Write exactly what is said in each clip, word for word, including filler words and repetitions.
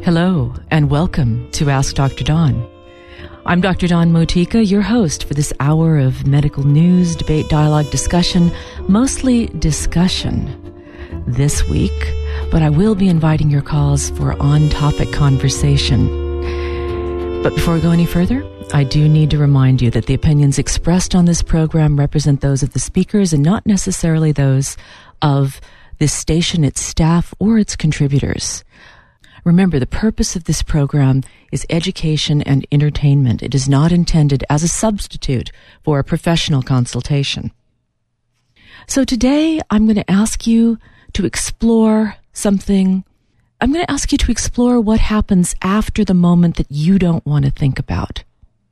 Hello, and welcome to Ask Doctor Dawn. I'm Doctor Dawn Motika, your host for this hour of medical news, debate, dialogue, discussion, mostly discussion this week, but I will be inviting your calls for on-topic conversation. But before we go any further, I do need to remind you that the opinions expressed on this program represent those of the speakers and not necessarily those of this station, its staff, or its contributors. Remember, the purpose of this program is education and entertainment. It is not intended as a substitute for a professional consultation. So today, I'm going to ask you to explore something. I'm going to ask you to explore what happens after the moment that you don't want to think about.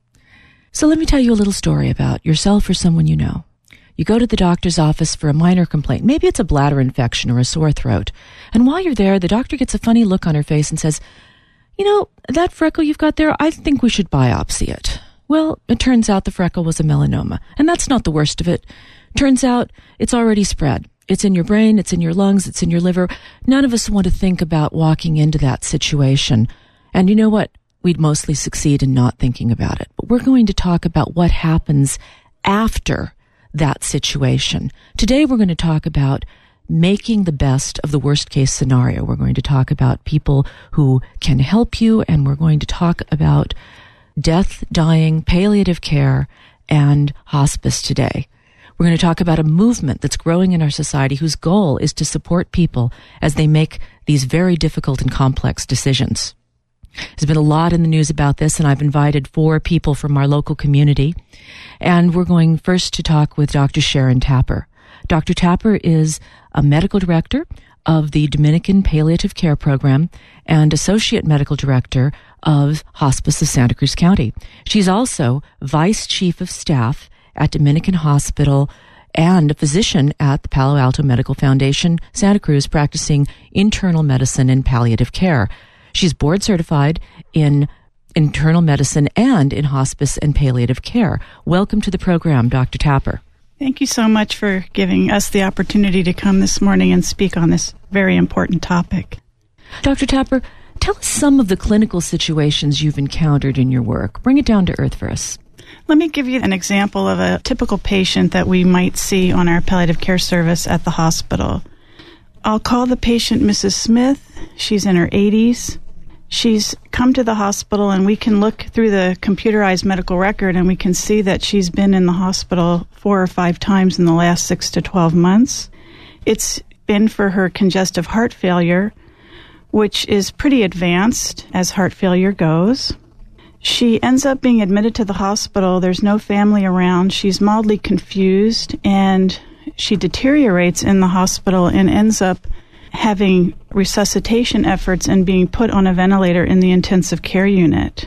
So let me tell you a little story about yourself or someone you know. You go to the doctor's office for a minor complaint. Maybe it's a bladder infection or a sore throat. And while you're there, the doctor gets a funny look on her face and says, you know, that freckle you've got there, I think we should biopsy it. Well, it turns out the freckle was a melanoma. And that's not the worst of it. Turns out it's already spread. It's in your brain, it's in your lungs, it's in your liver. None of us want to think about walking into that situation. And you know what? We'd mostly succeed in not thinking about it. But we're going to talk about what happens after that situation. Today we're going to talk about making the best of the worst case scenario. We're going to talk about people who can help you, and we're going to talk about death, dying, palliative care, and hospice today. We're going to talk about a movement that's growing in our society whose goal is to support people as they make these very difficult and complex decisions. There's been a lot in the news about this, and I've invited four people from our local community. And we're going first to talk with Doctor Sharon Tapper. Doctor Tapper is a medical director of the Dominican Palliative Care Program and associate medical director of Hospice of Santa Cruz County. She's also vice chief of staff at Dominican Hospital and a physician at the Palo Alto Medical Foundation, Santa Cruz, practicing internal medicine and palliative care. She's board certified in internal medicine and in hospice and palliative care. Welcome to the program, Doctor Tapper. Thank you so much for giving us the opportunity to come this morning and speak on this very important topic. Doctor Tapper, tell us some of the clinical situations you've encountered in your work. Bring it down to earth for us. Let me give you an example of a typical patient that we might see on our palliative care service at the hospital. I'll call the patient Missus Smith. She's in her eighties. She's come to the hospital, and we can look through the computerized medical record, and we can see that she's been in the hospital four or five times in the last six to twelve months. It's been for her congestive heart failure, which is pretty advanced as heart failure goes. She ends up being admitted to the hospital. There's no family around. She's mildly confused, and she deteriorates in the hospital and ends up having resuscitation efforts and being put on a ventilator in the intensive care unit.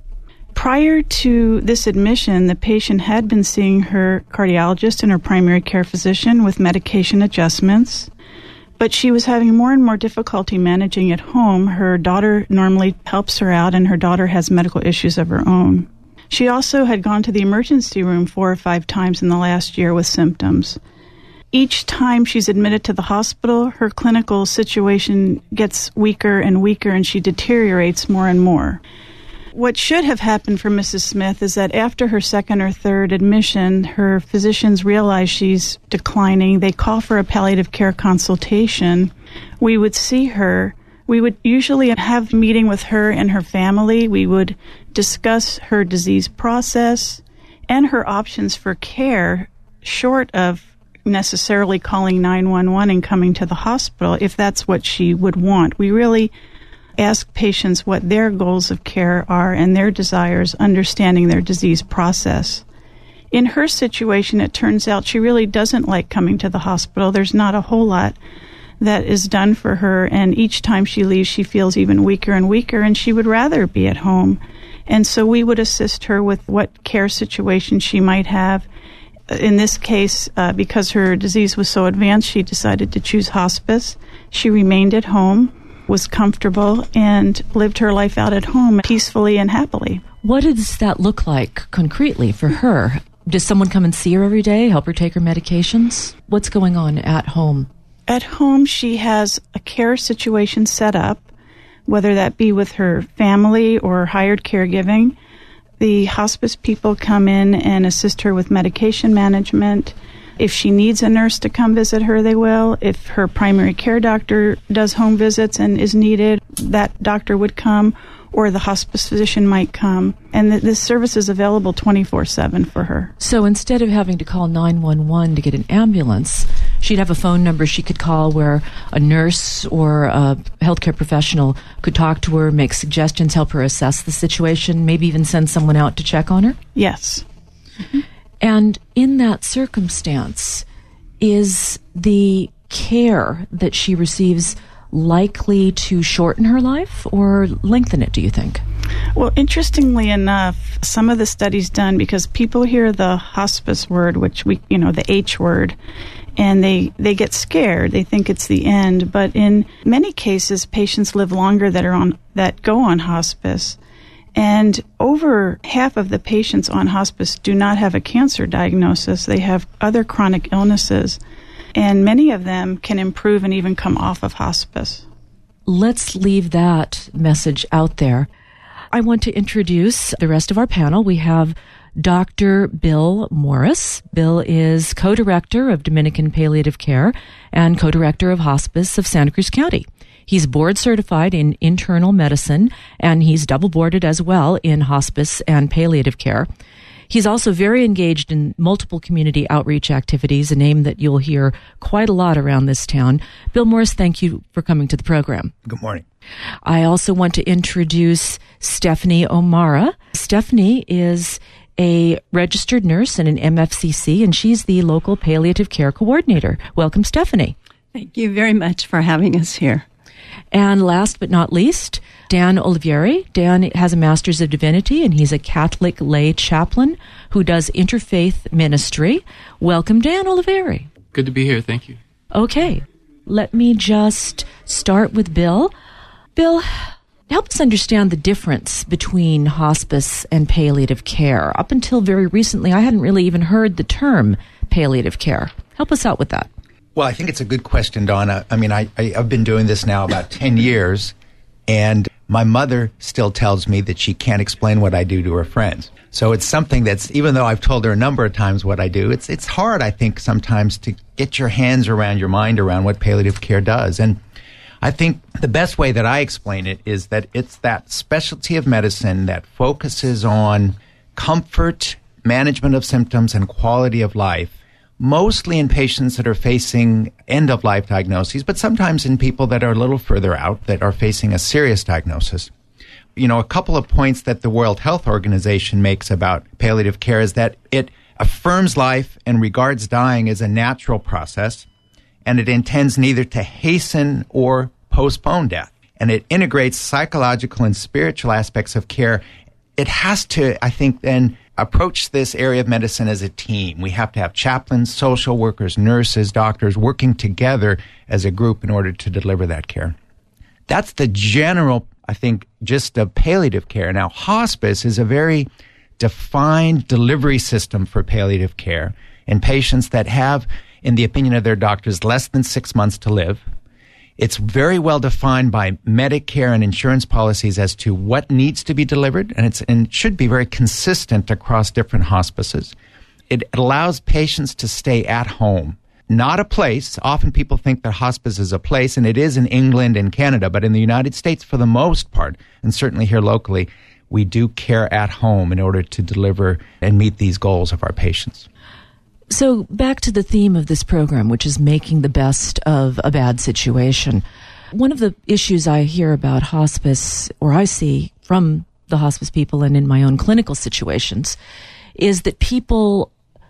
Prior to this admission, the patient had been seeing her cardiologist and her primary care physician with medication adjustments, but she was having more and more difficulty managing at home. Her daughter normally helps her out, and her daughter has medical issues of her own. She also had gone to the emergency room four or five times in the last year with symptoms. Each time she's admitted to the hospital, her clinical situation gets weaker and weaker, and she deteriorates more and more. What should have happened for Missus Smith is that after her second or third admission, her physicians realize she's declining. They call for a palliative care consultation. We would see her. We would usually have a meeting with her and her family. We would discuss her disease process and her options for care, short of necessarily calling nine one one and coming to the hospital if that's what she would want. We really ask patients what their goals of care are and their desires, understanding their disease process. In her situation, it turns out she really doesn't like coming to the hospital. There's not a whole lot that is done for her, and each time she leaves, she feels even weaker and weaker, and she would rather be at home. And so we would assist her with what care situation she might have. In this case, uh, because her disease was so advanced, she decided to choose hospice. She remained at home, was comfortable, and lived her life out at home peacefully and happily. What does that look like concretely for her? Does someone come and see her every day, help her take her medications? What's going on at home? At home, she has a care situation set up whether that be with her family or hired caregiving. The hospice people come in and assist her with medication management. If she needs a nurse to come visit her, they will. If her primary care doctor does home visits and is needed, that doctor would come, or the hospice physician might come. And th- this service is available twenty-four seven for her. So instead of having to call nine one one to get an ambulance, she'd have a phone number she could call where a nurse or a healthcare professional could talk to her, make suggestions, help her assess the situation, maybe even send someone out to check on her? Yes. Mm-hmm. And in that circumstance, is the care that she receives likely to shorten her life or lengthen it, do you think? Well, interestingly enough, some of the studies done, because people hear the hospice word, which we, you know, the H word, and they, they get scared. They think it's the end. But in many cases, patients live longer that are on, that go on hospice. And over half of the patients on hospice do not have a cancer diagnosis. They have other chronic illnesses. And many of them can improve and even come off of hospice. Let's leave that message out there. I want to introduce the rest of our panel. We have Doctor Bill Morris. Bill is co-director of Dominican Palliative Care and co-director of Hospice of Santa Cruz County. He's board certified in internal medicine, and he's double boarded as well in hospice and palliative care. He's also very engaged in multiple community outreach activities, a name that you'll hear quite a lot around this town. Bill Morris, thank you for coming to the program. Good morning. I also want to introduce Stephanie O'Mara. Stephanie is a registered nurse and an M F C C, and she's the local palliative care coordinator. Welcome, Stephanie. Thank you very much for having us here. And last but not least, Dan Olivieri. Dan has a Master's of Divinity, and he's a Catholic lay chaplain who does interfaith ministry. Welcome, Dan Olivieri. Good to be here. Thank you. Okay. Let me just start with Bill. Bill, help us understand the difference between hospice and palliative care. Up until very recently, I hadn't really even heard the term palliative care. Help us out with that. Well, I think it's a good question, Donna. I mean, I, I, I've been doing this now about ten years, and my mother still tells me that she can't explain what I do to her friends. So it's something that's, even though I've told her a number of times what I do, it's it's hard, I think, sometimes to get your hands around, your mind around what palliative care does. And I think the best way that I explain it is that it's that specialty of medicine that focuses on comfort, management of symptoms, and quality of life, mostly in patients that are facing end-of-life diagnoses, but sometimes in people that are a little further out that are facing a serious diagnosis. You know, a couple of points that the World Health Organization makes about palliative care is that it affirms life and regards dying as a natural process, and it intends neither to hasten or postpone death. And it integrates psychological and spiritual aspects of care. It has to, I think, then approach this area of medicine as a team. We have to have chaplains, social workers, nurses, doctors working together as a group in order to deliver that care. That's the general, I think, gist of palliative care. Now, hospice is a very defined delivery system for palliative care in patients that have, in the opinion of their doctors, less than six months to live. It's very well defined by Medicare and insurance policies as to what needs to be delivered, and, it's, and it should be very consistent across different hospices. It allows patients to stay at home, not a place. Often people think that hospice is a place, and it is in England and Canada, but in the United States, for the most part, and certainly here locally, we do care at home in order to deliver and meet these goals of our patients. So back to the theme of this program, which is making the best of a bad situation. One of the issues I hear about hospice, or I see from the hospice people and in my own clinical situations, is that people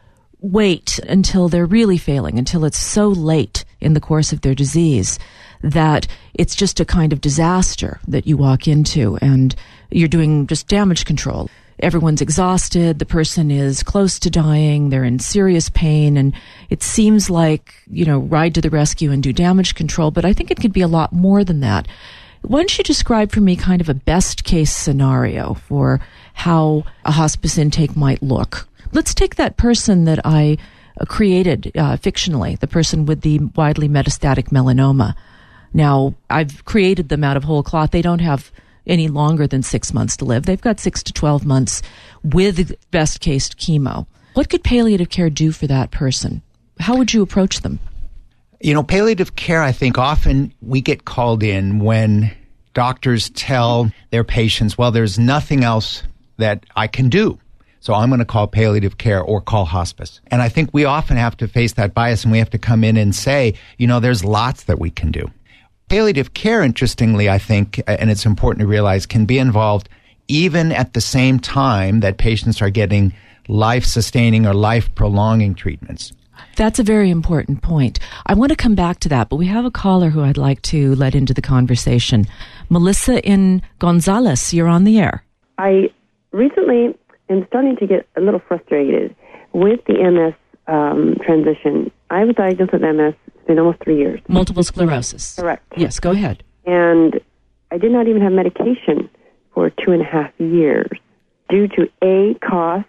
wait until they're really failing, until it's so late in the course of their disease that it's just a kind of disaster that you walk into and you're doing just damage control. Everyone's exhausted, the person is close to dying, they're in serious pain, and it seems like, you know, ride to the rescue and do damage control, but I think it could be a lot more than that. Why don't you describe for me kind of a best case scenario for how a hospice intake might look? Let's take that person that I created uh, fictionally, the person with the widely metastatic melanoma. Now, I've created them out of whole cloth. They don't have any longer than six months to live. They've got six to twelve months with best case chemo. What could palliative care do for that person? How would you approach them? You know, palliative care, I think often we get called in when doctors tell their patients, well, there's nothing else that I can do, so I'm going to call palliative care or call hospice. And I think we often have to face that bias, and we have to come in and say, you know, there's lots that we can do. Palliative care, interestingly, I think, and it's important to realize, can be involved even at the same time that patients are getting life-sustaining or life-prolonging treatments. That's a very important point. I want to come back to that, but we have a caller who I'd like to let into the conversation. Melissa in Gonzales, you're on the air. I recently am starting to get a little frustrated with the M S um, transition. I was diagnosed with M S. It's been almost three years. Multiple sclerosis. Correct. Yes, go ahead. And I did not even have medication for two and a half years due to A, cost,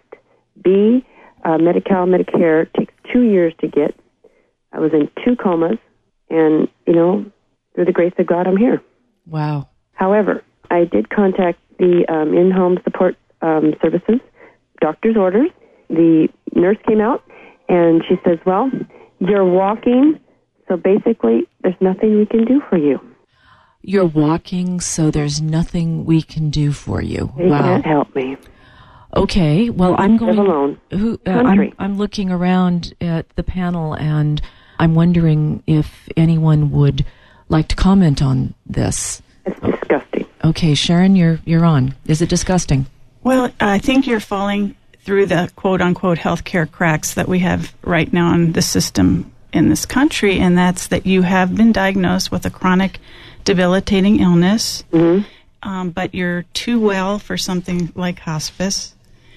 B, uh, Medi-Cal, Medicare takes two years to get. I was in two comas, and, you know, through the grace of God, I'm here. Wow. However, I did contact the um, in-home support um, services, doctor's orders. The nurse came out, and she says, well, you're walking, so basically there's nothing we can do for you. You're walking, so there's nothing we can do for you. They wow. can't help me. Okay, well, I'm going. Live alone. Who? Uh, I'm, I'm looking around at the panel, and I'm wondering if anyone would like to comment on this. It's disgusting. Okay, Sharon, you're you're on. Is it disgusting? Well, I think you're falling through the quote-unquote healthcare cracks that we have right now in the system in this country, and that's that you have been diagnosed with a chronic debilitating illness, mm-hmm. um, but you're too well for something like hospice,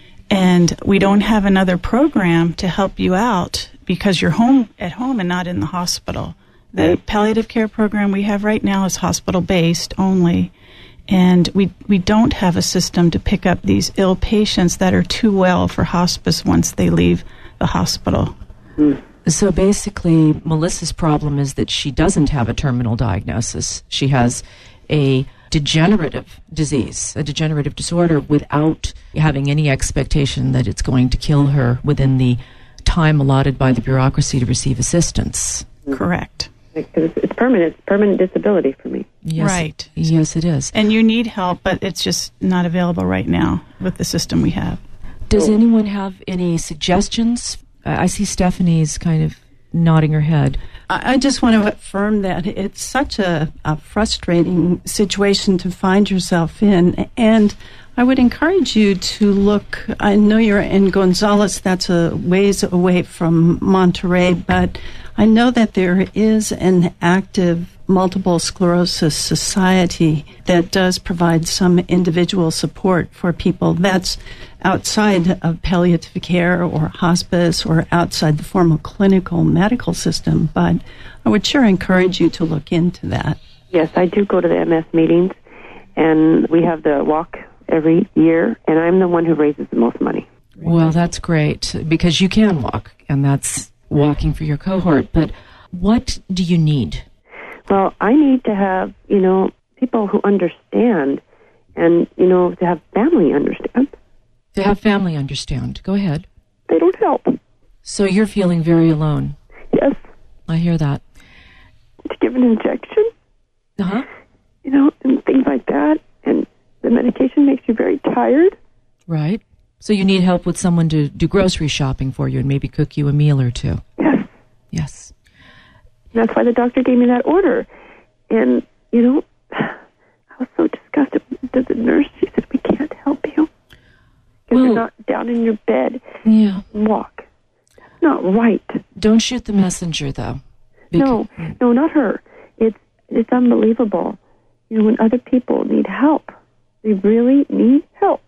and we don't have another program to help you out because you're home at home and not in the hospital. The right. palliative care program we have right now is hospital-based only, and we we don't have a system to pick up these ill patients that are too well for hospice once they leave the hospital. Mm. So basically, Melissa's problem is that she doesn't have a terminal diagnosis. She has a degenerative disease, a degenerative disorder, without having any expectation that it's going to kill her within the time allotted by the bureaucracy to receive assistance. Correct. Because it's permanent. It's permanent disability for me. Yes, right. Yes, it is. And you need help, but it's just not available right now with the system we have. Does anyone have any suggestions? I see Stephanie's kind of nodding her head. I just want to affirm that it's such a, a frustrating situation to find yourself in. And I would encourage you to look. I know you're in Gonzales, that's a ways away from Monterey, but I know that there is an active multiple sclerosis society that does provide some individual support for people. That's outside of palliative care or hospice or outside the formal clinical medical system, but I would sure encourage you to look into that. Yes, I do go to the M S meetings, and we have the walk every year, and I'm the one who raises the most money. Well, that's great, because you can walk, and that's walking for your cohort. But what do you need? Well, I need to have, you know, people who understand, and, you know, to have family understand. To have family understand. Go ahead. They don't help. So you're feeling very alone. Yes. I hear that. To give an injection, Uh-huh. you know, and things like that, and the medication makes you very tired. Right. So you need help with someone to do grocery shopping for you and maybe cook you a meal or two. Yes. Yes. And that's why the doctor gave me that order. And, you know, I was so disgusted with the nurse. She said, we can't help you because Well, you're not down in your bed Yeah. and walk. That's not right. Don't shoot the messenger, though. No, no, not her. It's it's unbelievable. You know, when other people need help, they really need help.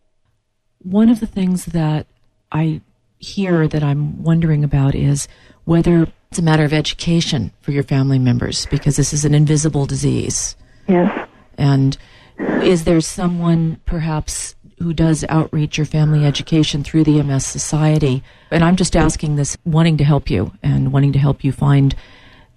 One of the things that I hear that I'm wondering about is whether it's a matter of education for your family members, because this is an invisible disease. Yes. And is there someone perhaps who does outreach or family education through the M S Society? And I'm just asking this, wanting to help you and wanting to help you find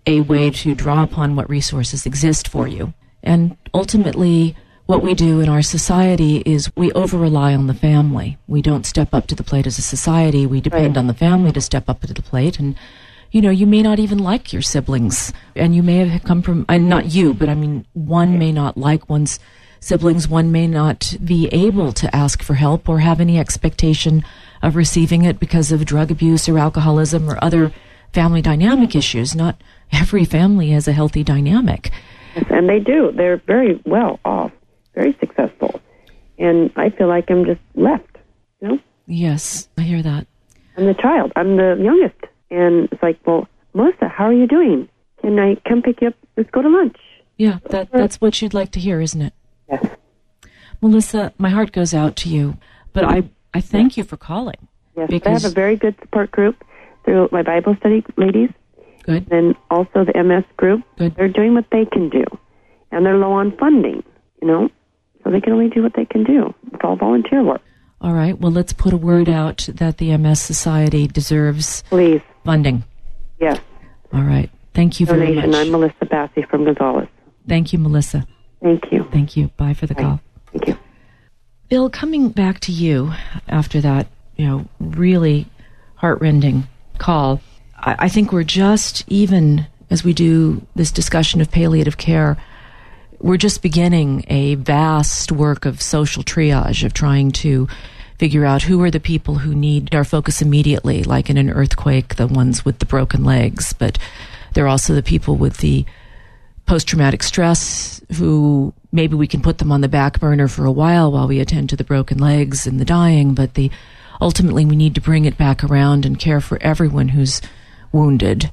a way to draw upon what resources exist for you. And ultimately, what we do in our society is we over-rely on the family. We don't step up to the plate as a society. We depend Right. on the family to step up to the plate. And, you know, you may not even like your siblings. And you may have come from, and not you, but I mean, one may not like one's siblings. One may not be able to ask for help or have any expectation of receiving it because of drug abuse or alcoholism or other family dynamic issues. Not every family has a healthy dynamic. Yes, and they do. They're very well off, very successful. And I feel like I'm just left, you know? Yes, I hear that. I'm the child. I'm the youngest. And it's like, well, Melissa, how are you doing? Can I come pick you up? Let's go to lunch. Yeah, that that's what you'd like to hear, isn't it? Yes. Melissa, my heart goes out to you, but I, I thank you for calling. Yes, because I have a very good support group through my Bible study ladies, good. and also the M S group. Good. They're doing what they can do, and they're low on funding, you know, so they can only do what they can do. It's all volunteer work. All right, well, let's put a word out that the M S Society deserves Please. funding. Yes. All right, thank you very Donation. much. I'm Melissa Bassi from Gonzales. Thank you, Melissa. Thank you. Thank you. Bye for the Bye. call. Thank you. Bill, coming back to you after that, you know, really heartrending call, I, I think we're just, even as we do this discussion of palliative care, we're just beginning a vast work of social triage, of trying to figure out who are the people who need our focus immediately, like in an earthquake, the ones with the broken legs, but there are also the people with the post-traumatic stress who maybe we can put them on the back burner for a while while we attend to the broken legs and the dying, but the ultimately we need to bring it back around and care for everyone who's wounded.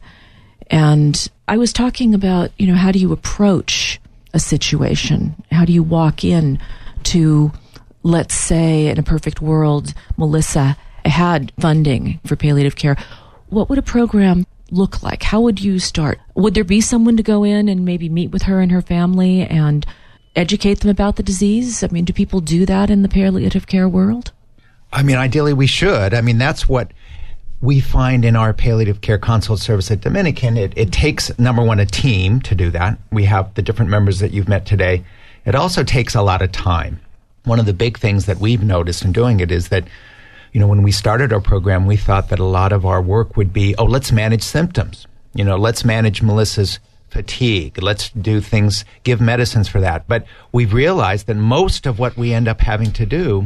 And I was talking about, you know, how do you approach a situation? How do you walk in to, let's say, in a perfect world, Melissa had funding for palliative care. What would a program look like? How would you start? Would there be someone to go in and maybe meet with her and her family and educate them about the disease? I mean, do people do that in the palliative care world? I mean, ideally we should. I mean, that's what we find in our palliative care consult service at Dominican. It, it takes, number one, a team to do that. We have the different members that you've met today. It also takes a lot of time. One of the big things that we've noticed in doing it is that, you know, when we started our program, we thought that a lot of our work would be, oh, let's manage symptoms. You know, let's manage Melissa's fatigue. Let's do things, give medicines for that. But we've realized that most of what we end up having to do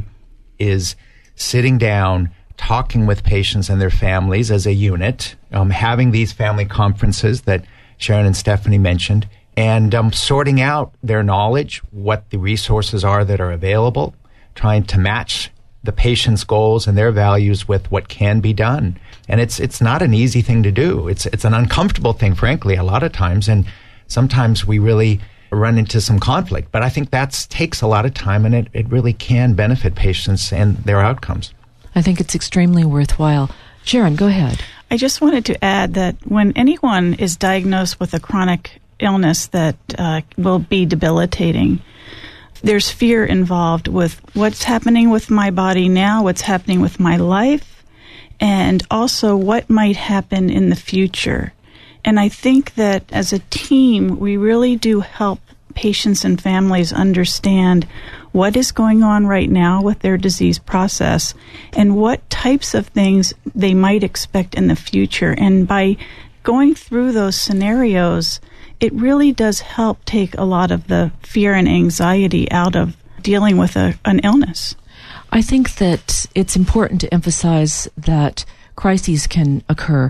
is sitting down, talking with patients and their families as a unit, um, having these family conferences that Sharon and Stephanie mentioned, and um, sorting out their knowledge, what the resources are that are available, trying to match the patient's goals and their values with what can be done. And it's it's not an easy thing to do. It's it's an uncomfortable thing, frankly, a lot of times. And sometimes we really run into some conflict. But I think that takes a lot of time, and it, it really can benefit patients and their outcomes. I think it's extremely worthwhile. Sharon, go ahead. I just wanted to add that when anyone is diagnosed with a chronic illness that uh, will be debilitating, there's fear involved with what's happening with my body now, what's happening with my life, and also what might happen in the future. And I think that as a team, we really do help patients and families understand what is going on right now with their disease process and what types of things they might expect in the future. And by going through those scenarios, it really does help take a lot of the fear and anxiety out of dealing with a, an illness. I think that it's important to emphasize that crises can occur.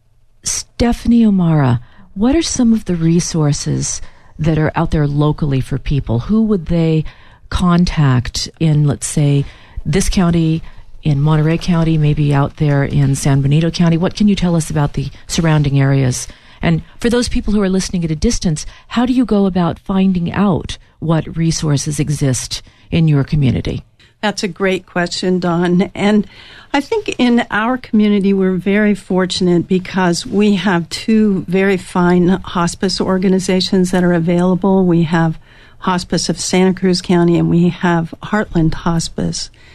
Stephanie O'Mara, what are some of the resources that are out there locally for people? Who would they contact in, let's say, this county, in Monterey County, maybe out there in San Benito County? What can you tell us about the surrounding areas? And for those people who are listening at a distance, how do you go about finding out what resources exist in your community? That's a great question, Dawn. And I think in our community, we're very fortunate because we have two very fine hospice organizations that are available. We have Hospice of Santa Cruz County and we have Heartland Hospice.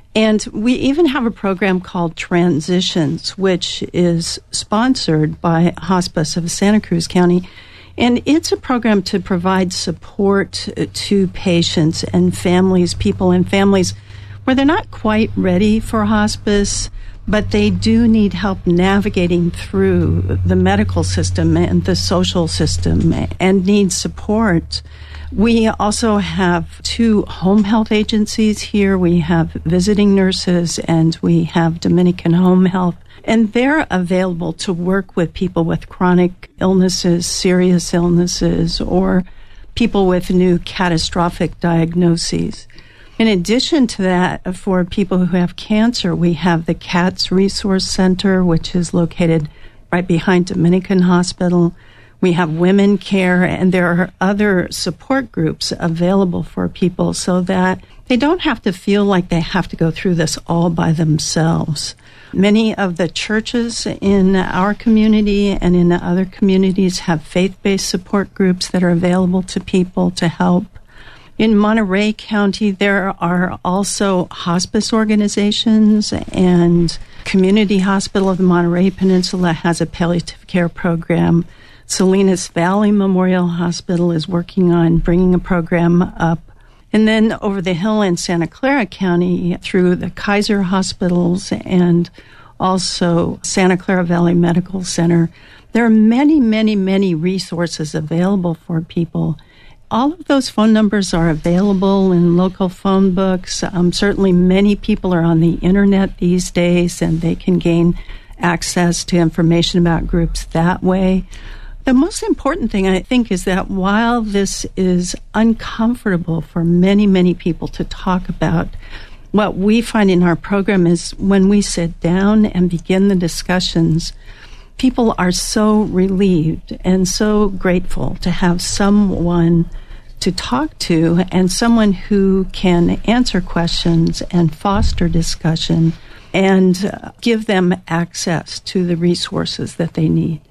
And we even have a program called Transitions, which is sponsored by Hospice of Santa Cruz County. And it's a program to provide support to patients and families, people and families, where they're not quite ready for hospice, but they do need help navigating through the medical system and the social system and need support. We also have two home health agencies here. We have visiting nurses and we have Dominican Home Health. And they're available to work with people with chronic illnesses, serious illnesses, or people with new catastrophic diagnoses. In addition to that, for people who have cancer, we have the CATS Resource Center, which is located right behind Dominican Hospital. We have women care, and there are other support groups available for people so that they don't have to feel like they have to go through this all by themselves. Many of the churches in our community and in other communities have faith-based support groups that are available to people to help. In Monterey County, there are also hospice organizations, and Community Hospital of the Monterey Peninsula has a palliative care program. Salinas Valley Memorial Hospital is working on bringing a program up. And then over the hill in Santa Clara County, through the Kaiser Hospitals and also Santa Clara Valley Medical Center, there are many, many, many resources available for people. All of those phone numbers are available in local phone books. Um, certainly many people are on the internet these days, and they can gain access to information about groups that way. The most important thing, I think, is that while this is uncomfortable for many, many people to talk about, what we find in our program is when we sit down and begin the discussions, people are so relieved and so grateful to have someone to talk to and someone who can answer questions and foster discussion and give them access to the resources that they need.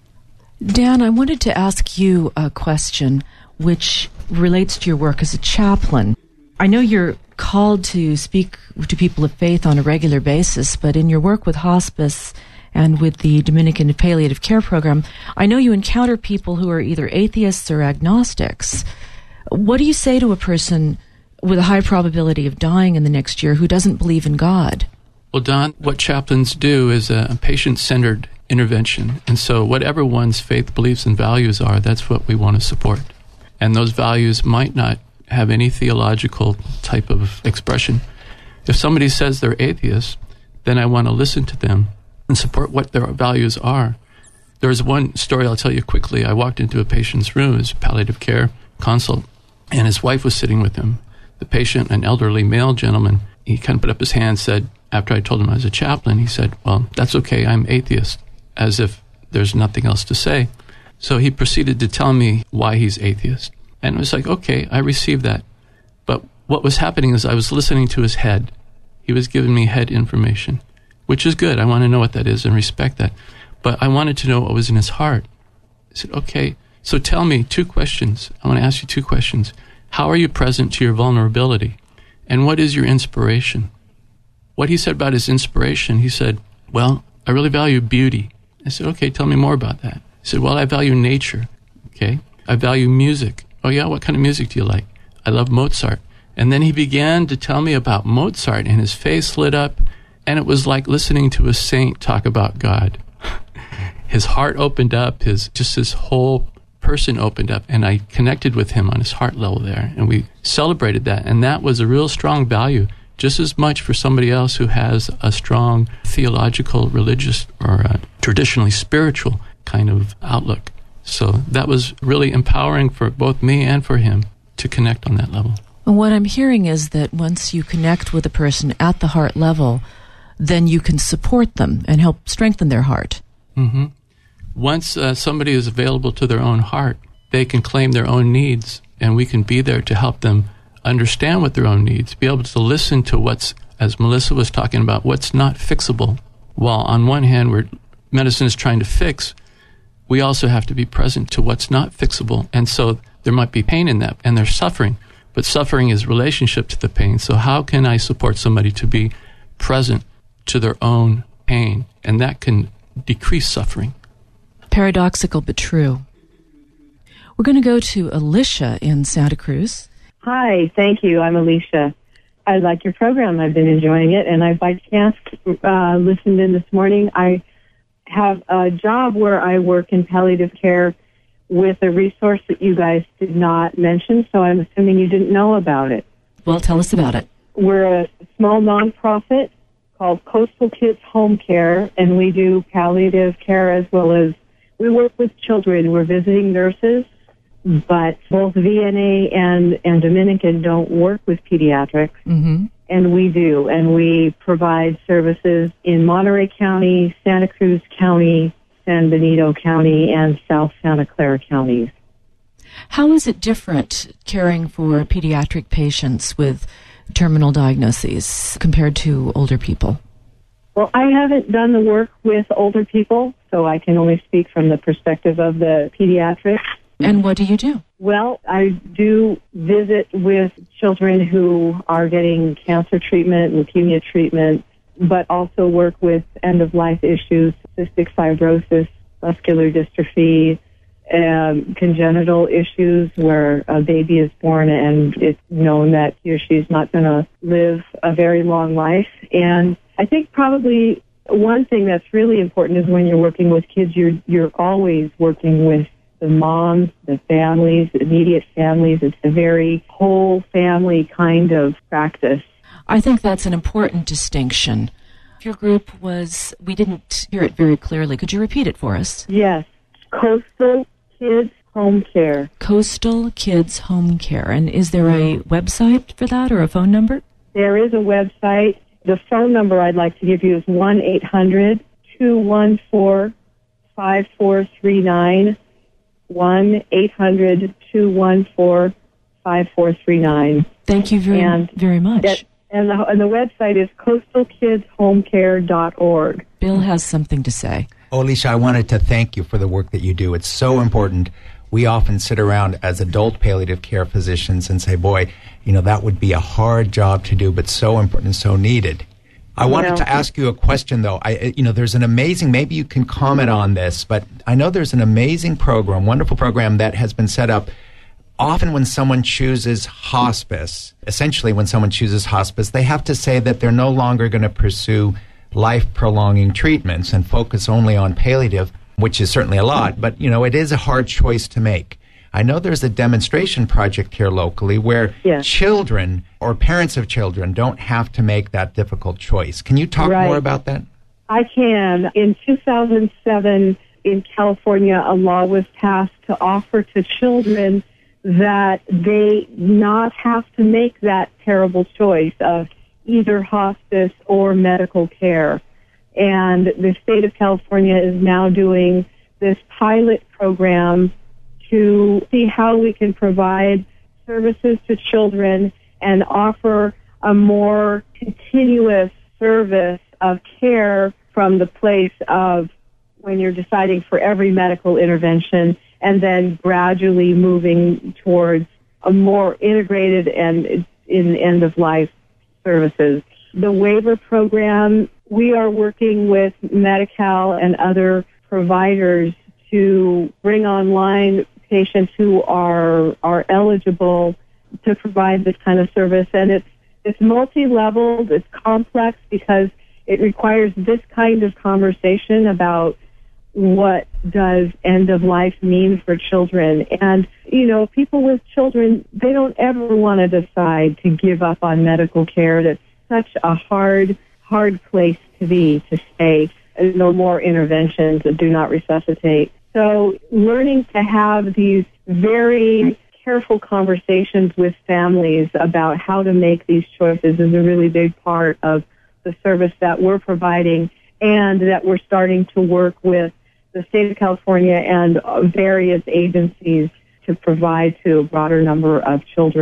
Dan, I wanted to ask you a question which relates to your work as a chaplain. I know you're called to speak to people of faith on a regular basis, but in your work with hospice and with the Dominican Palliative Care Program, I know you encounter people who are either atheists or agnostics. What do you say to a person with a high probability of dying in the next year who doesn't believe in God? Well, Don, what chaplains do is a patient-centered intervention. And so whatever one's faith, beliefs, and values are, that's what we want to support. And those values might not have any theological type of expression. If somebody says they're atheist, then I want to listen to them and support what their values are. There's one story I'll tell you quickly. I walked into a patient's room, it was palliative care consult, and his wife was sitting with him. The patient, an elderly male gentleman, he kind of put up his hand and said, after I told him I was a chaplain, he said, well, that's okay, I'm atheist, as if there's nothing else to say. So he proceeded to tell me why he's atheist. And it was like, okay, I received that. But what was happening is I was listening to his head. He was giving me head information, which is good. I want to know what that is and respect that. But I wanted to know what was in his heart. I said, okay, so tell me two questions. I want to ask you two questions. How are you present to your vulnerability? And what is your inspiration? What he said about his inspiration, he said, well, I really value beauty. I said, okay, tell me more about that. He said, well, I value nature. Okay. I value music. Oh, yeah, what kind of music do you like? I love Mozart. And then he began to tell me about Mozart, and his face lit up, and it was like listening to a saint talk about God. His heart opened up, his just his whole person opened up, and I connected with him on his heart level there, and we celebrated that, and that was a real strong value, just as much for somebody else who has a strong theological, religious, or uh, traditionally spiritual kind of outlook. So that was really empowering for both me and for him to connect on that level. And what I'm hearing is that once you connect with a person at the heart level, then you can support them and help strengthen their heart. Mm-hmm. Once uh, somebody is available to their own heart, they can claim their own needs, and we can be there to help them understand what their own needs, be able to listen to what's, as Melissa was talking about, what's not fixable. While on one hand, where medicine is trying to fix, we also have to be present to what's not fixable. And so there might be pain in that, and they're suffering. But suffering is relationship to the pain. So how can I support somebody to be present to their own pain? And that can decrease suffering. Paradoxical but true. We're going to go to Alicia in Santa Cruz. Hi, thank you. I'm Alicia. I like your program. I've been enjoying it, and I by chance uh, listened in this morning. I have a job where I work in palliative care with a resource that you guys did not mention, so I'm assuming you didn't know about it. Well, tell us about it. We're a small nonprofit called Coastal Kids Home Care, and we do palliative care as well as we work with children. We're visiting nurses, but both V N A and, and Dominican don't work with pediatrics, mm-hmm. and we do. And we provide services in Monterey County, Santa Cruz County, San Benito County, and South Santa Clara counties. How is it different caring for pediatric patients with terminal diagnoses compared to older people? Well, I haven't done the work with older people, so I can only speak from the perspective of the pediatrics. And what do you do? Well, I do visit with children who are getting cancer treatment, leukemia treatment, but also work with end-of-life issues, cystic fibrosis, muscular dystrophy, um, congenital issues where a baby is born and it's known that he or she is not going to live a very long life. And I think probably one thing that's really important is when you're working with kids, you're you're always working with the moms, the families, the immediate families. It's a very whole family kind of practice. I think that's an important distinction. Your group was, we didn't hear it very clearly. Could you repeat it for us? Yes. Coastal Kids Home Care. Coastal Kids Home Care. And is there a website for that or a phone number? There is a website. The phone number I'd like to give you is one eight hundred two one four five four three nine. one eight hundred two one four five four three nine. Thank you very, and very much. That, and, the, and the website is coastal kids home care dot org. Bill has something to say. Oh, Alicia, I wanted to thank you for the work that you do. It's so important. We often sit around as adult palliative care physicians and say, boy, you know, that would be a hard job to do, but so important and so needed. I wanted Well, to ask you a question, though. I, you know, there's an amazing, maybe you can comment on this, but I know there's an amazing program, wonderful program that has been set up. Often when someone chooses hospice, essentially when someone chooses hospice, they have to say that they're no longer going to pursue life-prolonging treatments and focus only on palliative, which is certainly a lot, but, you know, it is a hard choice to make. I know there's a demonstration project here locally where Yes. children or parents of children don't have to make that difficult choice. Can you talk Right. more about that? I can. In two thousand seven, in California, a law was passed to offer to children that they not have to make that terrible choice of either hospice or medical care. And the state of California is now doing this pilot program to see how we can provide services to children and offer a more continuous service of care from the place of when you're deciding for every medical intervention and then gradually moving towards a more integrated and in end-of-life services. The waiver program, we are working with Medi-Cal and other providers to bring online patients who are are eligible to provide this kind of service. And it's it's multi-leveled, it's complex because it requires this kind of conversation about what does end of life mean for children. And, you know, people with children, they don't ever want to decide to give up on medical care. That's such a hard, hard place to be, to say no more interventions, do not resuscitate. So learning to have these very careful conversations with families about how to make these choices is a really big part of the service that we're providing and that we're starting to work with the state of California and various agencies to provide to a broader number of children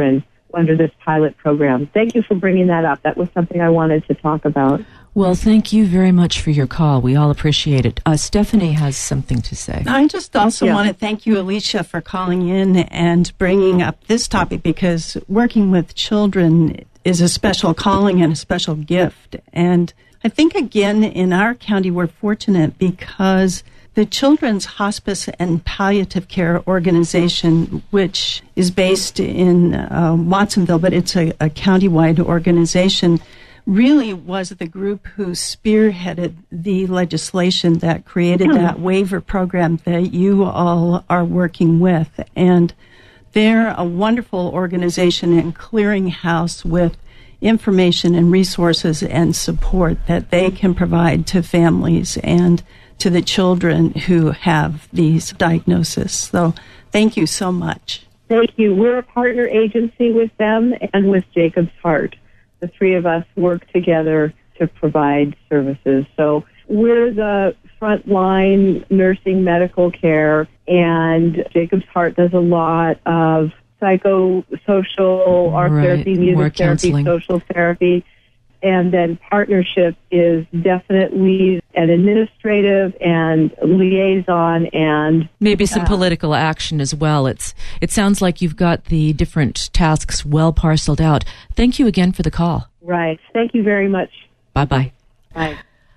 under this pilot program. Thank you for bringing that up. That was something I wanted to talk about. Well, thank you very much for your call. We all appreciate it. Uh, Stephanie has something to say. I just also Yeah. want to thank you, Alicia, for calling in and bringing up this topic, because working with children is a special calling and a special gift. And I think, again, in our county, we're fortunate because the Children's Hospice and Palliative Care Organization, which is based in uh, Watsonville, but it's a, a county-wide organization, really was the group who spearheaded the legislation that created that waiver program that you all are working with. And they're a wonderful organization and clearinghouse with information and resources and support that they can provide to families and to the children who have these diagnoses. So thank you so much. Thank you. We're a partner agency with them and with Jacob's Heart. The three of us work together to provide services. So we're the frontline nursing medical care, and Jacob's Heart does a lot of psychosocial, art Right. therapy, music More therapy, counseling. social therapy. And then partnership is definitely an administrative and liaison and Maybe some political action as well. It's it sounds like you've got the different tasks well parceled out. Thank you again for the call. right. Thank you very much. Bye-bye. Bye.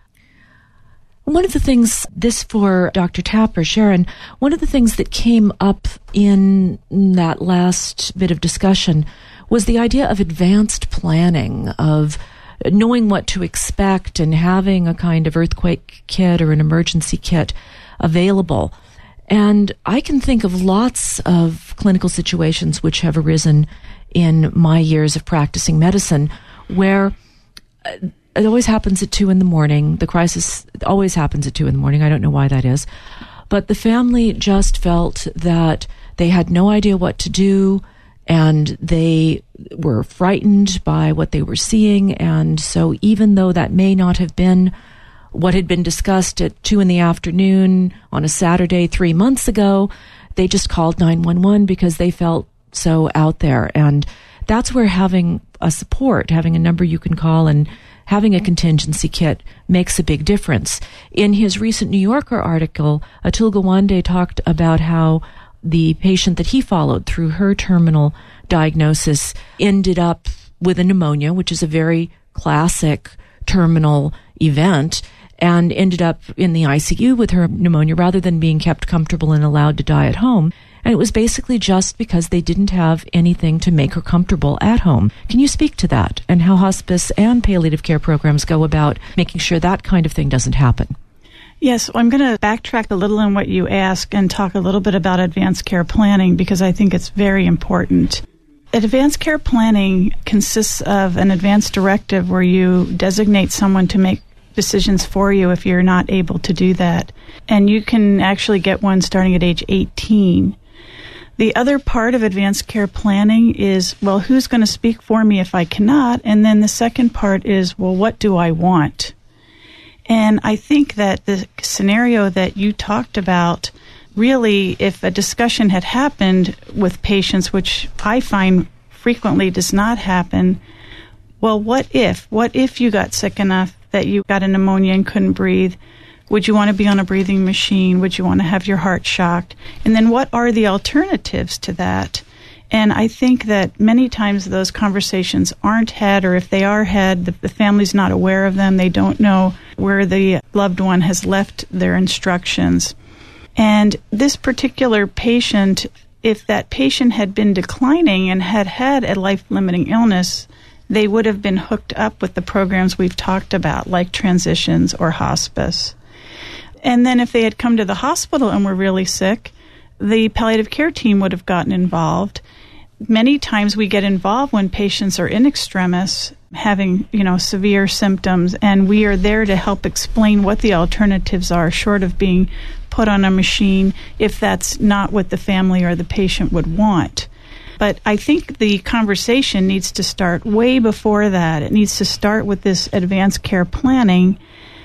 One of the things, this for Doctor Tapper, Sharon, one of the things that came up in that last bit of discussion was the idea of advanced planning, of knowing what to expect and having a kind of earthquake kit or an emergency kit available. And I can think of lots of clinical situations which have arisen in my years of practicing medicine where it always happens at two in the morning. The crisis always happens at two in the morning. I don't know why that is. But the family just felt that they had no idea what to do, and they were frightened by what they were seeing. And so even though that may not have been what had been discussed at two in the afternoon on a Saturday three months ago, they just called nine one one because they felt so out there. And that's where having a support, having a number you can call and having a contingency kit makes a big difference. In his recent New Yorker article, Atul Gawande talked about how the patient that he followed through her terminal diagnosis ended up with a pneumonia, which is a very classic terminal event, and ended up in the I C U with her pneumonia rather than being kept comfortable and allowed to die at home. And it was basically just because they didn't have anything to make her comfortable at home. Can you speak to that and how hospice and palliative care programs go about making sure that kind of thing doesn't happen? Yes, I'm going to backtrack a little on what you asked and talk a little bit about advanced care planning because I think it's very important. Advanced care planning consists of an advance directive where you designate someone to make decisions for you if you're not able to do that. And you can actually get one starting at age eighteen. The other part of advanced care planning is, well, who's going to speak for me if I cannot? And then the second part is, well, what do I want? And I think that the scenario that you talked about, really, if a discussion had happened with patients, which I find frequently does not happen, well, what if? What if you got sick enough that you got a pneumonia and couldn't breathe? Would you want to be on a breathing machine? Would you want to have your heart shocked? And then what are the alternatives to that? And I think that many times those conversations aren't had, or if they are had, the, the family's not aware of them. They don't know where the loved one has left their instructions. And this particular patient, if that patient had been declining and had had a life-limiting illness, they would have been hooked up with the programs we've talked about, like transitions or hospice. And then if they had come to the hospital and were really sick, the palliative care team would have gotten involved. Many times we get involved when patients are in extremis, having, you know, severe symptoms, and we are there to help explain what the alternatives are, short of being put on a machine, if that's not what the family or the patient would want. But I think the conversation needs to start way before that. It needs to start with this advanced care planning.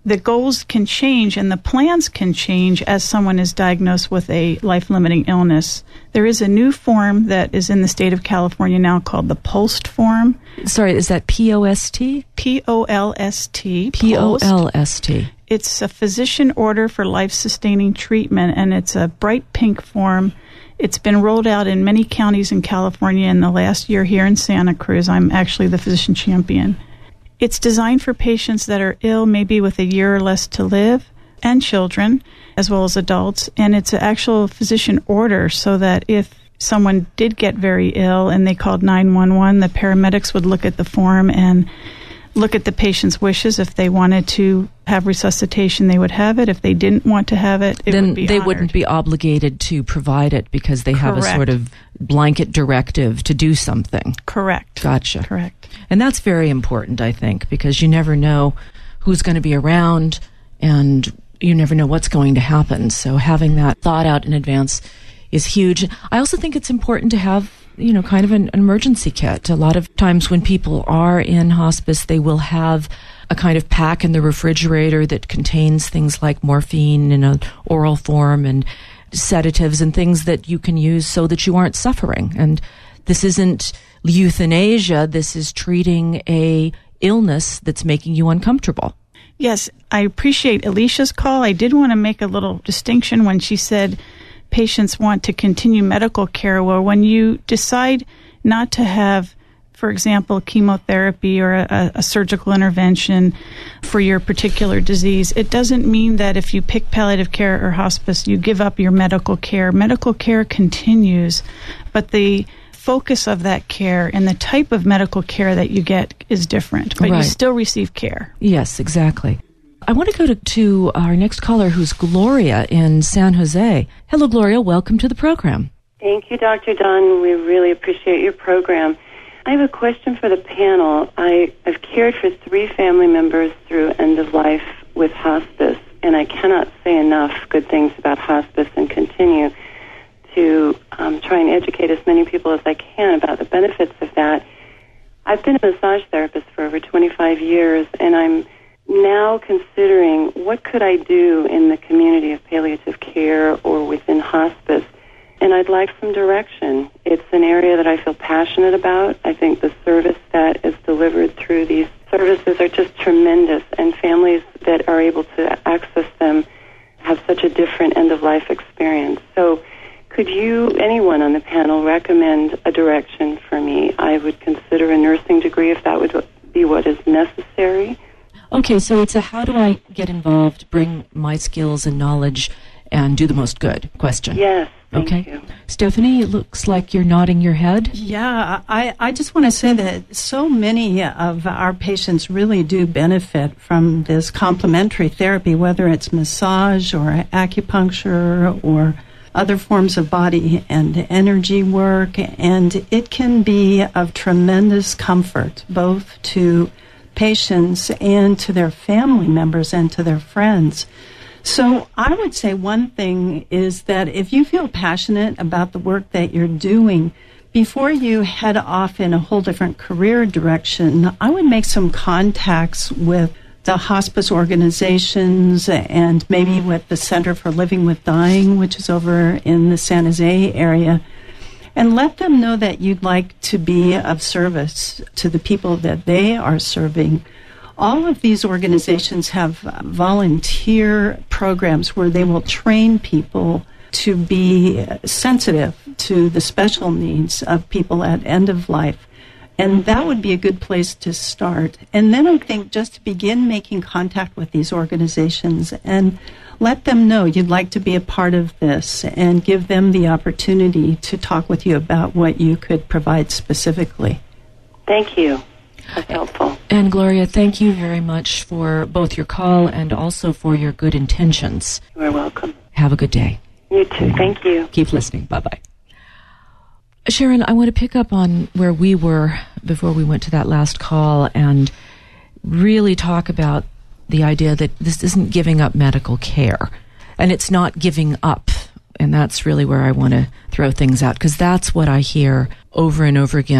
the goals can change and the plans can change as someone is diagnosed with a life-limiting illness. There is a new form that is in the state of California now called the POLST form. Sorry, is that P O S T? P O L S T. P O L S T. It's a physician order for life-sustaining treatment, and it's a bright pink form. It's been rolled out in many counties in California in the last year here in Santa Cruz. I'm actually the physician champion. It's designed for patients that are ill, maybe with a year or less to live, and children, as well as adults. And it's an actual physician order so that if someone did get very ill and they called nine one one, the paramedics would look at the form and look at the patient's wishes. If they wanted to have resuscitation, they would have it. If they didn't want to have it, it then would be they honored. wouldn't be obligated to provide it because they have a Correct. sort of blanket directive to do something. Correct. Gotcha. Correct. And that's very important, I think, because you never know who's going to be around and you never know what's going to happen. So having that thought out in advance is huge. I also think it's important to have, you know, kind of an emergency kit. A lot of times when people are in hospice, they will have a kind of pack in the refrigerator that contains things like morphine in an oral form and sedatives and things that you can use so that you aren't suffering. And this isn't euthanasia. This is treating a illness that's making you uncomfortable. Yes, I appreciate Alicia's call. I did want to make a little distinction when she said patients want to continue medical care. Well, when you decide not to have, for example, chemotherapy or a, a surgical intervention for your particular disease, it doesn't mean that if you pick palliative care or hospice, you give up your medical care. Medical care continues, but the focus of that care and the type of medical care that you get is different, but Right. you still receive care. Yes, exactly. I want to go to, to our next caller, who's Gloria in San Jose. Hello, Gloria. Welcome to the program. Thank you, Doctor Don. We really appreciate your program. I have a question for the panel. I, I've cared for three family members through end of life with hospice, and I cannot say enough good things about hospice and continue to um, try and educate as many people as I can about the benefits of that. I've been a massage therapist for over twenty-five years, and I'm now considering what could I do in the community of palliative care or within hospice, and I'd like some direction. It's an area that I feel passionate about. I think the service that is delivered through these services are just tremendous, and families that are able to access them have such a different end-of-life experience. So could you, anyone on the panel, recommend a direction for me? I would consider a nursing degree if that would be what is necessary. Okay, so it's a how do I get involved, bring my skills and knowledge, and do the most good question. Yes, thank okay. you. Stephanie, it looks like you're nodding your head. Yeah, I, I just want to say that so many of our patients really do benefit from this complementary therapy, whether it's massage or acupuncture or other forms of body and energy work, and it can be of tremendous comfort both to patients and to their family members and to their friends. So I would say one thing is that if you feel passionate about the work that you're doing, before you head off in a whole different career direction, I would make some contacts with the hospice organizations and maybe with the Center for Living with Dying, which is over in the San Jose area, and let them know that you'd like to be of service to the people that they are serving. All of these organizations have volunteer programs where they will train people to be sensitive to the special needs of people at end of life. And that would be a good place to start. And then I think just to begin making contact with these organizations and let them know you'd like to be a part of this and give them the opportunity to talk with you about what you could provide specifically. Thank you. That's helpful. And Gloria, thank you very much for both your call and also for your good intentions. You are welcome. Have a good day. You too. Thank you. Keep listening. Bye-bye. Sharon, I want to pick up on where we were before we went to that last call and really talk about the idea that this isn't giving up medical care, and it's not giving up. And that's really where I want to throw things out, because that's what I hear over and over again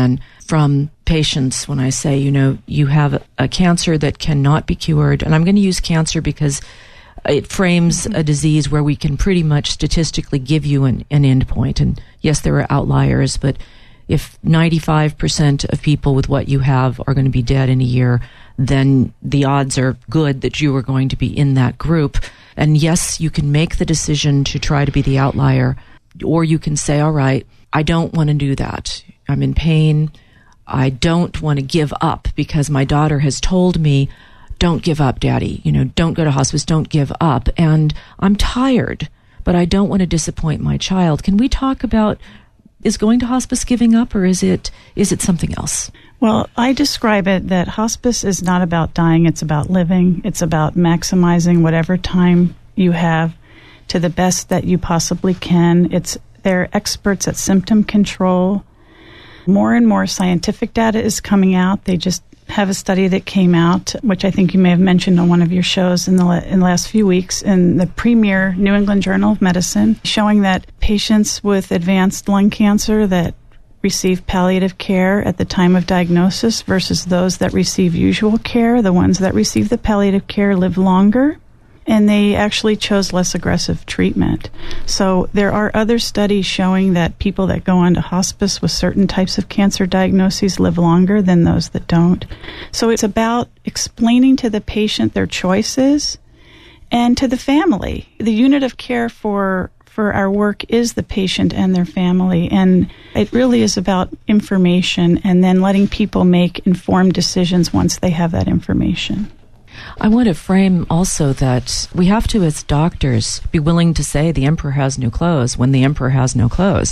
from patients when I say, you know, you have a cancer that cannot be cured. And I'm going to use cancer because it frames a disease where we can pretty much statistically give you an, an end point. And yes, there are outliers, but if ninety-five percent of people with what you have are going to be dead in a year, then the odds are good that you are going to be in that group. And yes, you can make the decision to try to be the outlier, or you can say, all right, I don't want to do that. I'm in pain. I don't want to give up because my daughter has told me, don't give up, Daddy. You know, don't go to hospice. Don't give up. And I'm tired, but I don't want to disappoint my child. Can we talk about, is going to hospice giving up, or is it is it something else? Well, I describe it that hospice is not about dying. It's about living. It's about maximizing whatever time you have to the best that you possibly can. It's they're experts at symptom control. More and more scientific data is coming out. They just have a study that came out, which I think you may have mentioned on one of your shows in the, in the last few weeks, in the premier New England Journal of Medicine, showing that patients with advanced lung cancer that receive palliative care at the time of diagnosis versus those that receive usual care, the ones that receive the palliative care live longer, and they actually chose less aggressive treatment. So there are other studies showing that people that go on to hospice with certain types of cancer diagnoses live longer than those that don't. So it's about explaining to the patient their choices and to the family. The unit of care for for our work is the patient and their family, and it really is about information and then letting people make informed decisions once they have that information. I want to frame also that we have to, as doctors, be willing to say the emperor has no clothes when the emperor has no clothes.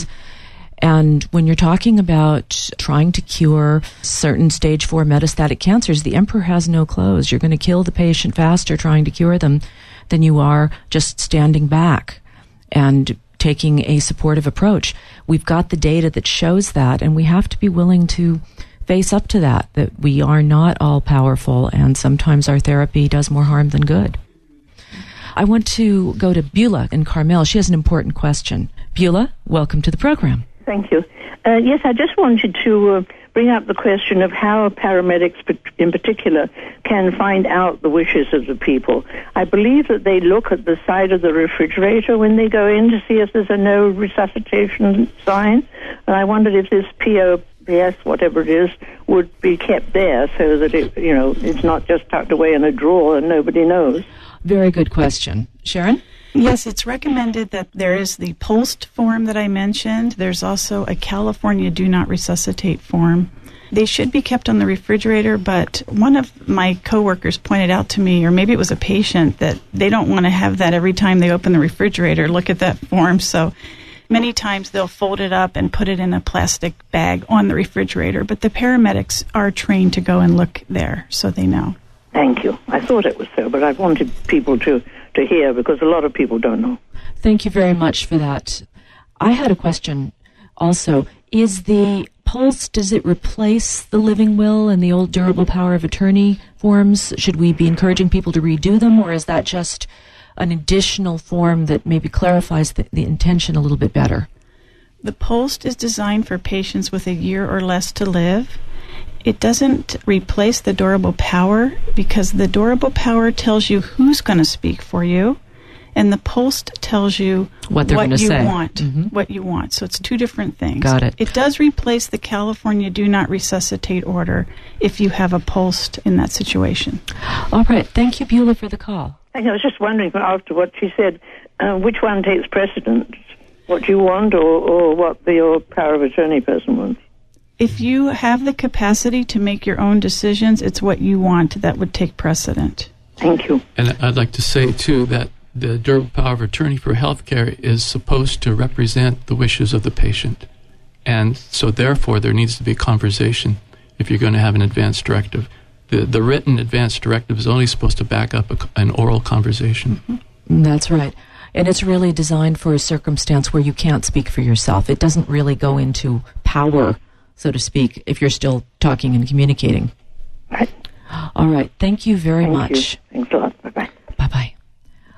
And when you're talking about trying to cure certain stage four metastatic cancers, the emperor has no clothes. You're going to kill the patient faster trying to cure them than you are just standing back and taking a supportive approach. We've got the data that shows that, and we have to be willing to face up to that, that we are not all powerful, and sometimes our therapy does more harm than good. I want to go to Beulah in Carmel. She has an important question. Beulah, welcome to the program. Thank you. Uh, yes, I just wanted to uh, bring up the question of how paramedics in particular can find out the wishes of the people. I believe that they look at the side of the refrigerator when they go in to see if there's a no resuscitation sign. And I wondered if this P O Yes, whatever it is, would be kept there so that it, you know, it's not just tucked away in a drawer and nobody knows. Very good question. Sharon? Yes, it's recommended that there is the POLST form that I mentioned. There's also a California Do Not Resuscitate form. They should be kept on the refrigerator, but one of my coworkers pointed out to me, or maybe it was a patient, that they don't want to have that every time they open the refrigerator, look at that form. So many times they'll fold it up and put it in a plastic bag on the refrigerator, but the paramedics are trained to go and look there, so they know. Thank you. I thought it was so, but I wanted people to, to hear because a lot of people don't know. Thank you very much for that. I had a question also. Is the POLST, does it replace the living will and the old durable power of attorney forms? Should we be encouraging people to redo them, or is that just an additional form that maybe clarifies the, the intention a little bit better? The POLST is designed for patients with a year or less to live. It doesn't replace the durable power because the durable power tells you who's going to speak for you, and the POLST tells you what, they're what you say. want. Mm-hmm. What you want. So it's two different things. Got it. It does replace the California Do Not Resuscitate order if you have a POLST in that situation. All right. Thank you, Beulah, for the call. I was just wondering, after what she said, uh, which one takes precedence? What you want or, or what the, your power of attorney person wants? If you have the capacity to make your own decisions, it's what you want that would take precedent. Thank you. And I'd like to say, too, that the durable power of attorney for healthcare is supposed to represent the wishes of the patient. And so, therefore, there needs to be conversation if you're going to have an advance directive. The, the written advance directive is only supposed to back up a, an oral conversation. Mm-hmm. That's right. And it's really designed for a circumstance where you can't speak for yourself. It doesn't really go into power, so to speak, if you're still talking and communicating. Right. All right. Thank you very Thank much. You. Thanks a lot. Bye-bye. Bye-bye.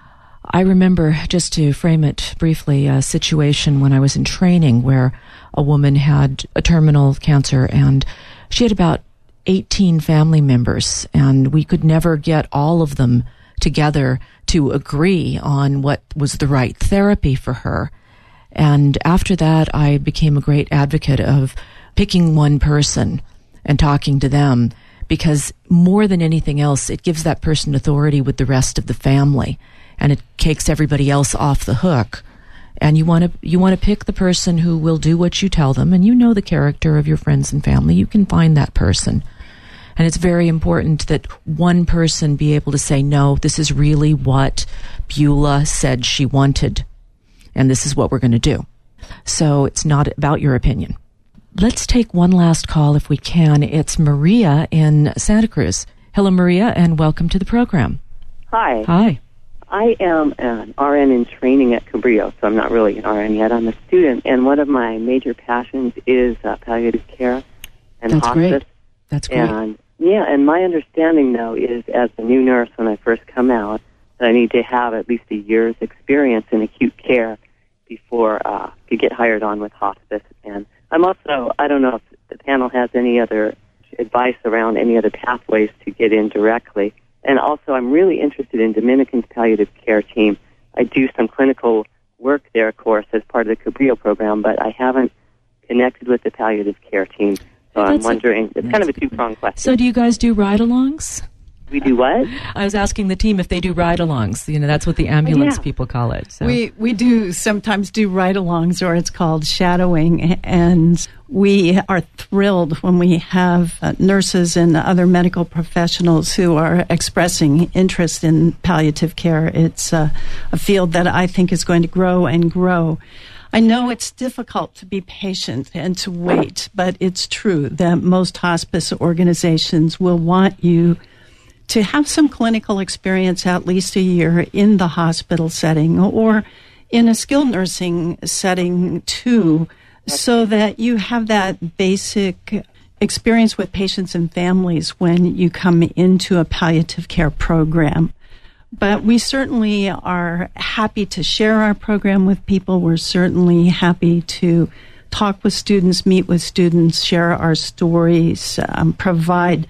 I remember, just to frame it briefly, a situation when I was in training where a woman had a terminal cancer and she had about eighteen family members, and we could never get all of them together to agree on what was the right therapy for her. And after that, I became a great advocate of picking one person and talking to them, because more than anything else, it gives that person authority with the rest of the family, and it takes everybody else off the hook. And you want to you want to pick the person who will do what you tell them, and you know the character of your friends and family. You can find that person. And it's very important that one person be able to say, no, this is really what Beulah said she wanted, and this is what we're going to do. So it's not about your opinion. Let's take one last call if we can. It's Maria in Santa Cruz. Hello, Maria, and welcome to the program. Hi. Hi. I am an R N in training at Cabrillo, so I'm not really an R N yet. I'm a student, and one of my major passions is uh, palliative care and That's hospice. Great. That's great. And yeah, and my understanding, though, is as a new nurse when I first come out, that I need to have at least a year's experience in acute care before uh, I could get hired on with hospice. And I'm also, I don't know if the panel has any other advice around any other pathways to get in directly. And also, I'm really interested in Dominican's palliative care team. I do some clinical work there, of course, as part of the Cabrillo program, but I haven't connected with the palliative care team. So That's I'm wondering, a, it's kind of a two-pronged question. So do you guys do ride-alongs? We do what? I was asking the team if they do ride-alongs. You know, that's what the ambulance yeah. people call it. So. We we do sometimes do ride-alongs, or it's called shadowing, and we are thrilled when we have uh, nurses and other medical professionals who are expressing interest in palliative care. It's uh, a field that I think is going to grow and grow. I know it's difficult to be patient and to wait, but it's true that most hospice organizations will want you to have some clinical experience, at least a year, in the hospital setting or in a skilled nursing setting too, so that you have that basic experience with patients and families when you come into a palliative care program. But we certainly are happy to share our program with people. We're certainly happy to talk with students, meet with students, share our stories, um, provide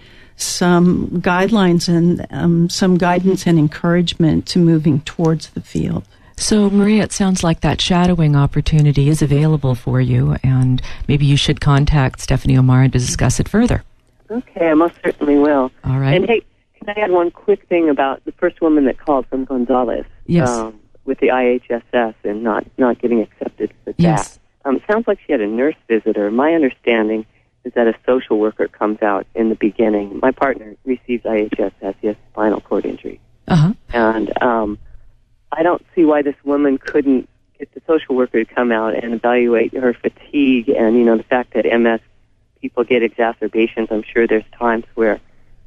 some guidelines and um, some guidance and encouragement to moving towards the field. So, Maria, it sounds like that shadowing opportunity is available for you, and maybe you should contact Stephanie O'Mara to discuss it further. Okay, I most certainly will. All right. And hey, can I add one quick thing about the first woman that called from Gonzales? Yes. Um, with the I H S S and not, not getting accepted for that. Yes. Um, it sounds like she had a nurse visitor. My understanding is that a social worker comes out in the beginning. My partner received I H S S. He has spinal cord injury. Uh-huh. And um, I don't see why this woman couldn't get the social worker to come out and evaluate her fatigue and, you know, the fact that M S people get exacerbations. I'm sure there's times where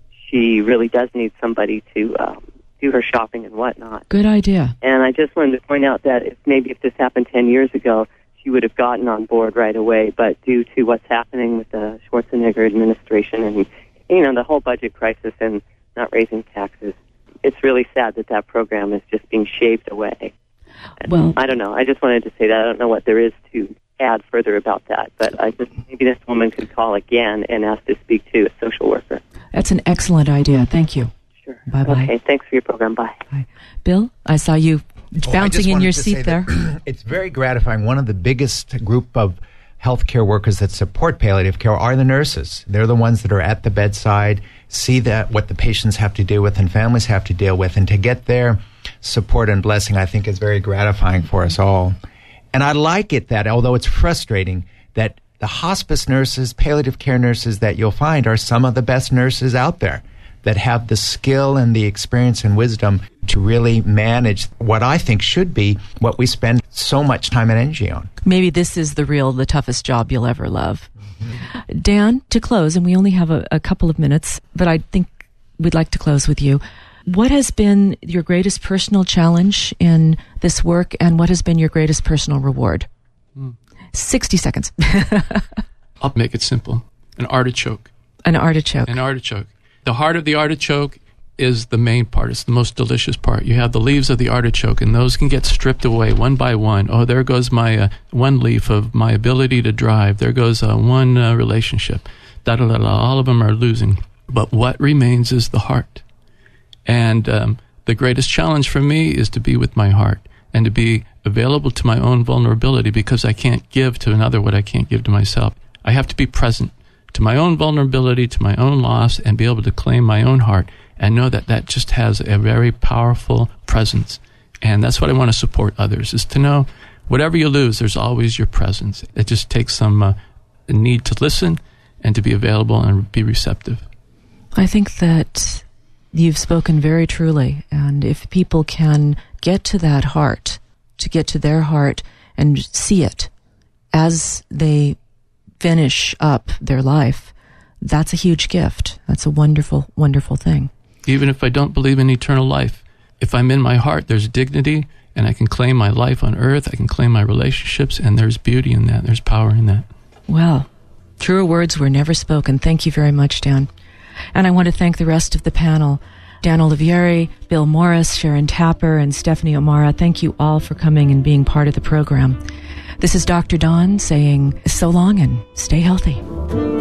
she really does need somebody to um, do her shopping and whatnot. Good idea. And I just wanted to point out that if maybe if this happened ten years ago, she would have gotten on board right away. But due to what's happening with the Schwarzenegger administration and, you know, the whole budget crisis and not raising taxes, it's really sad that that program is just being shaved away. Well, I don't know. I just wanted to say that. I don't know what there is to add further about that, but I just maybe this woman could call again and ask to speak to a social worker. That's an excellent idea. Thank you. Sure. Bye-bye. Okay, thanks for your program. Bye. Bye. Bill, I saw you Oh, bouncing in your seat there. It's very gratifying. One of the biggest group of healthcare workers that support palliative care are the nurses. They're the ones that are at the bedside, see that what the patients have to deal with and families have to deal with, and to get their support and blessing, I think, is very gratifying for us all. And I like it that, although it's frustrating, that the hospice nurses, palliative care nurses that you'll find are some of the best nurses out there that have the skill and the experience and wisdom to really manage what I think should be what we spend so much time and energy on. Maybe this is the real, the toughest job you'll ever love. Mm-hmm. Dan, to close, and we only have a, a couple of minutes, but I think we'd like to close with you. What has been your greatest personal challenge in this work, and what has been your greatest personal reward? Mm. sixty seconds. I'll make it simple. An artichoke. An artichoke. An artichoke. The heart of the artichoke is the main part. It's the most delicious part. You have the leaves of the artichoke, and those can get stripped away one by one. Oh, there goes my uh, one leaf of my ability to drive. There goes uh, one uh, relationship. Da da da da. All of them are losing. But what remains is the heart. And um, the greatest challenge for me is to be with my heart and to be available to my own vulnerability, because I can't give to another what I can't give to myself. I have to be present to my own vulnerability, to my own loss, and be able to claim my own heart and know that that just has a very powerful presence. And that's what I want to support others, is to know whatever you lose, there's always your presence. It just takes some uh, need to listen and to be available and be receptive. I think that you've spoken very truly, and if people can get to that heart, to get to their heart and see it as they finish up their life, that's a huge gift. That's a wonderful, wonderful thing. Even if I don't believe in eternal life, if I'm in my heart, there's dignity, and I can claim my life on earth, I can claim my relationships, and there's beauty in that, there's power in that. Well, truer words were never spoken. Thank you very much, Dan. And I want to thank the rest of the panel, Dan Olivieri, Bill Morris, Sharon Tapper, and Stephanie O'Mara. Thank you all for coming and being part of the program. This is Doctor Dawn saying so long and stay healthy.